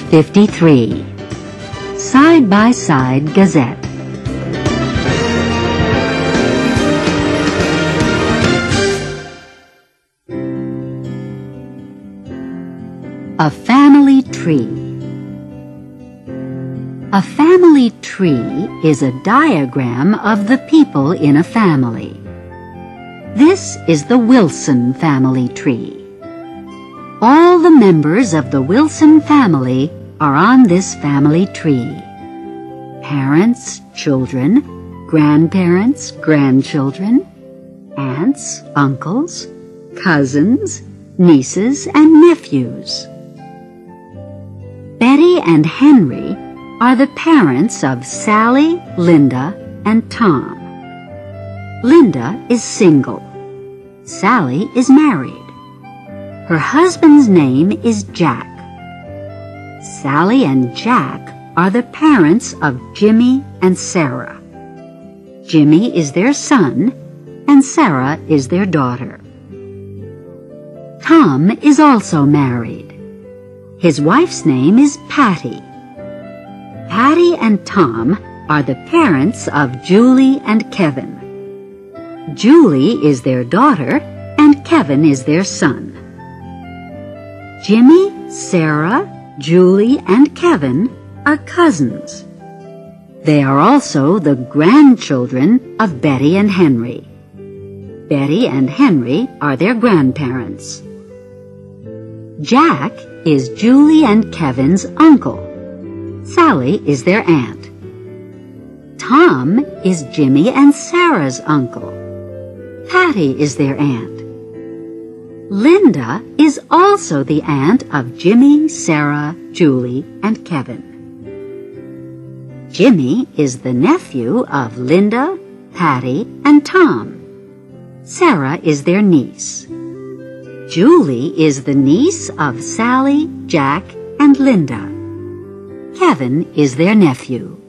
53. Side-by-Side Gazette. A family tree. A family tree is a diagram of the people in a family. This is the Wilson family tree. All the members of the Wilson family are on this family tree. Parents, children, grandparents, grandchildren, aunts, uncles, cousins, nieces, and nephews. Betty and Henry are the parents of Sally, Linda, and Tom. Linda is single. Sally is married. Her husband's name is Jack. Sally and Jack are the parents of Jimmy and Sarah. Jimmy is their son, and Sarah is their daughter. Tom is also married. His wife's name is Patty. Patty and Tom are the parents of Julie and Kevin. Julie is their daughter, and Kevin is their son. Jimmy, Sarah, Julie, and Kevin are cousins. They are also the grandchildren of Betty and Henry. Betty and Henry are their grandparents. Jack is Julie and Kevin's uncle. Sally is their aunt. Tom is Jimmy and Sarah's uncle. Patty is their aunt. Linda is also the aunt of Jimmy, Sarah, Julie, and Kevin. Jimmy is the nephew of Linda, Patty, and Tom. Sarah is their niece. Julie is the niece of Sally, Jack, and Linda. Kevin is their nephew.